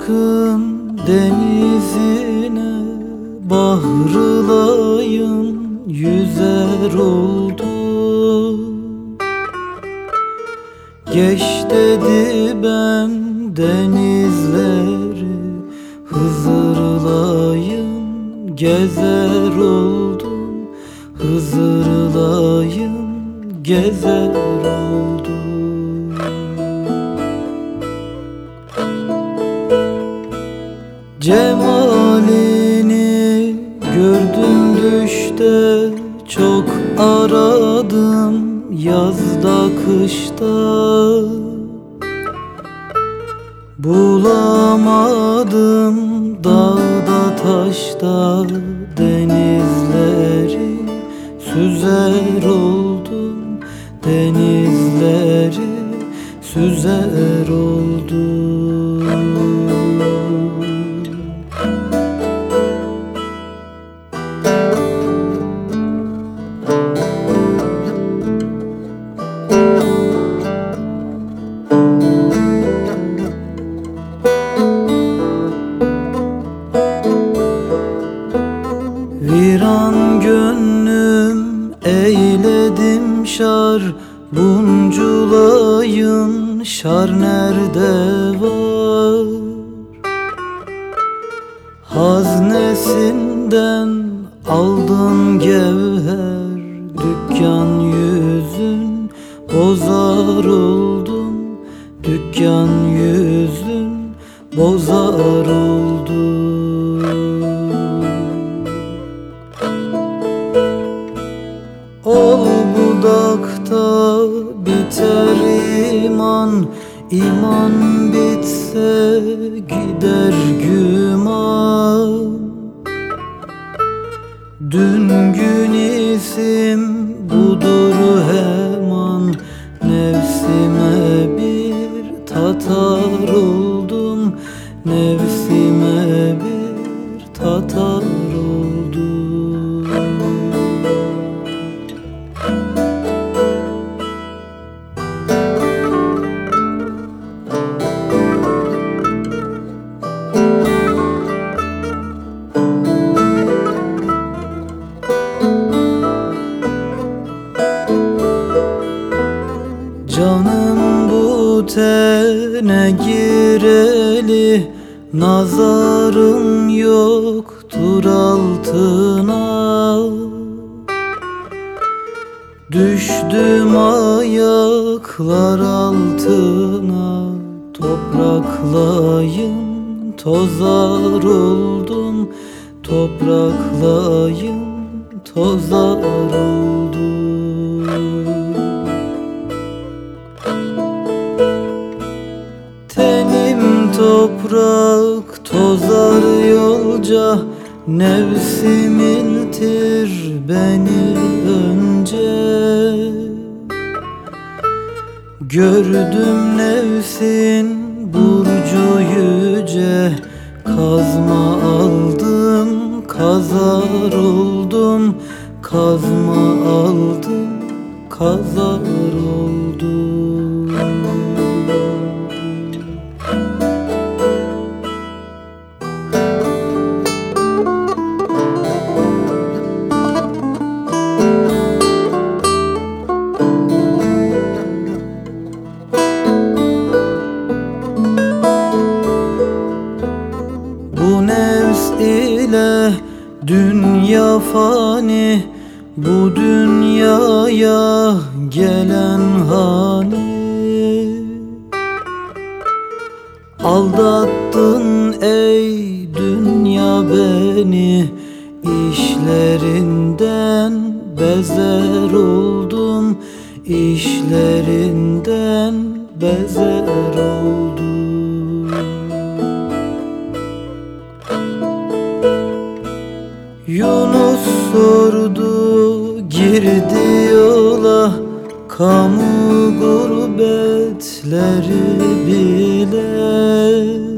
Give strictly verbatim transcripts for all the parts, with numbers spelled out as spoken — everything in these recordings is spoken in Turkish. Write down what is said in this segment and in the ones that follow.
aşkın denizine bahrılayın yüzer oldu. Geç dedi ben denizleri Hızırlayın gezer oldum. Hızırlayın gezer oldum. Cemalini gördüm düşte, çok aradım yazda kışta. Bulamadım dağda taşta, denizleri süzer oldum. Denizleri süzer oldum. Viran gönlüm eyledim şar, bunculayın şar nerede var? Haznesinden aldın gevher, dükkan yüzün bozar oldum. Dükkan yüzün bozar oldum. Ol budakta biter iman, iman bitse gider güman. Dün gün isim budur hemen, nefsime bir tatar oldum. Nefsime bir tatar oldum. Canım bu tene gireli, nazarım yoktur altına. Düştüm ayaklar altına, topraklayın tozar oldum. Topraklayın tozar oldum. Tenim toprak tozar yolca, nefsimintir beni önce. Gördüm nefsin burcu yüce, kazma aldım kazar oldum. Kazma aldım kazar oldum. Bu nefs ile dünya fani, bu dünyaya gelen hani. Aldattın ey dünya beni, işlerinden bezer oldum. İşlerinden bezer oldum. Yunus sordu girdi yola, kamu gurbetleri bile.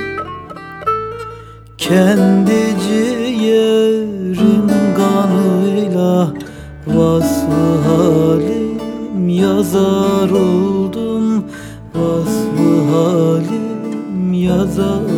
Kendi ciğerim kanıyla vasfı halim yazar oldum. Vasfı halim yazar